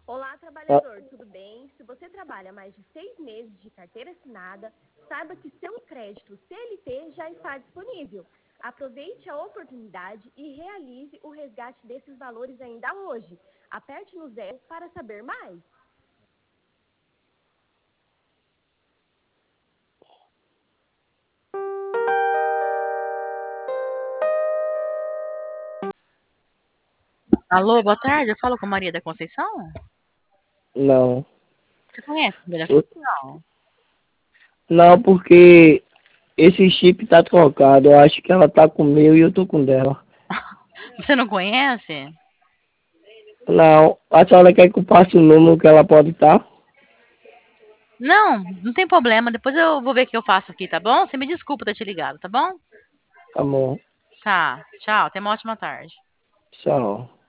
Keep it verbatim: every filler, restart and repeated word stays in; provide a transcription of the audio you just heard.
Olá, Ah, trabalhador, tudo bem? Se você trabalha mais de seis meses de carteira assinada, saiba que seu crédito C L T já está disponível. Aproveite a oportunidade e realize o resgate desses valores ainda hoje. Aperte no zero para saber mais. Alô, boa tarde. Eu falo com Maria da Conceição? não. Você conhece Maria da Eu- Conceição? Não, porque esse chip tá trocado. Eu acho que ela tá com o meu e eu tô com o dela. Você não conhece? Não, a senhora quer que eu passe o número que ela pode estar? Não, não tem problema. Depois eu vou ver o que eu faço aqui, tá bom? Você me desculpa ter te ligado, tá bom? Tá bom. Tá, tchau. Tenha uma ótima tarde. Tchau.